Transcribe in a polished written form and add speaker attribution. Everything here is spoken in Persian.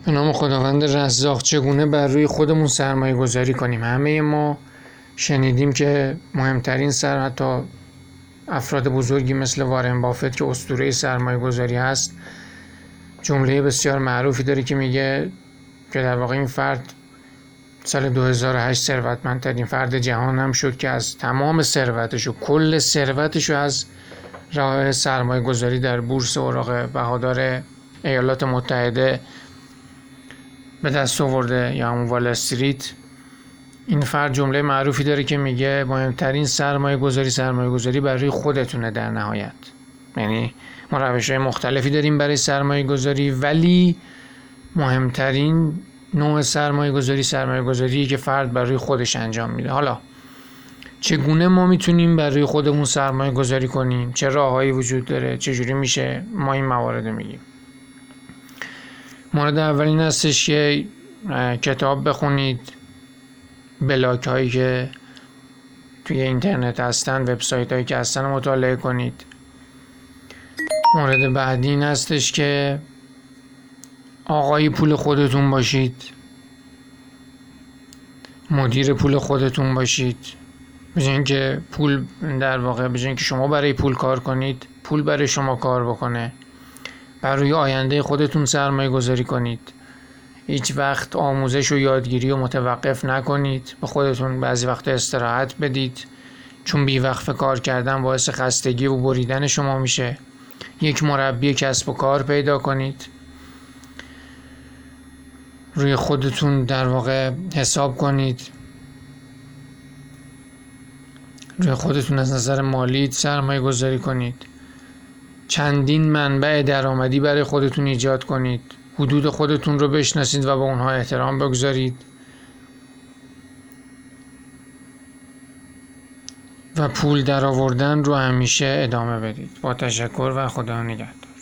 Speaker 1: به نام خداوند رزاق. چگونه بر روی خودمون سرمایه گذاری کنیم؟ همه ما شنیدیم که مهمترین حتی افراد بزرگی مثل وارن بافت که اسطوره سرمایه گذاری هست، جمله بسیار معروفی داره که میگه که در واقع این فرد سال 2008 ثروتمندترین فرد جهان هم شد که از تمام ثروتش و کل ثروتش از راه سرمایه گذاری در بورس اوراق بهادار ایالات متحده به دست آورده، یا همون وال استریت. این فرد جمله معروفی داره که میگه مهمترین سرمایه گذاری برای خودتونه. در نهایت یعنی ما روش‌های مختلفی داریم برای سرمایه گذاری، ولی مهمترین نوع سرمایه گذاری که فرد برای خودش انجام میده. حالا چگونه ما میتونیم برای خودمون سرمایه گذاری کنیم؟ چه راههایی وجود داره؟ چجوری میشه ما این موارد میگیم؟ مورد اول این هستش که کتاب بخونید، بلاگ هایی که توی اینترنت هستن، وبسایت هایی که هستن مطالعه کنید. مورد بعدی این هستش که آقای پول خودتون باشید، مدیر پول خودتون باشید. بجای اینکه پول در واقع بجای اینکه شما برای پول کار کنید، پول برای شما کار بکنه. برای آینده خودتون سرمایه گذاری کنید. هیچ وقت آموزش و یادگیری رو متوقف نکنید. به خودتون بعضی وقت استراحت بدید، چون بی وقفه کار کردن باعث خستگی و بریدن شما میشه. یک مربی کسب و کار پیدا کنید. روی خودتون در واقع حساب کنید. روی خودتون از نظر مالی سرمایه گذاری کنید. چندین منبع درآمدی برای خودتون ایجاد کنید. حدود خودتون رو بشناسید و به اونها احترام بگذارید و پول درآوردن رو همیشه ادامه بدید. با تشکر و خدا نگهدار.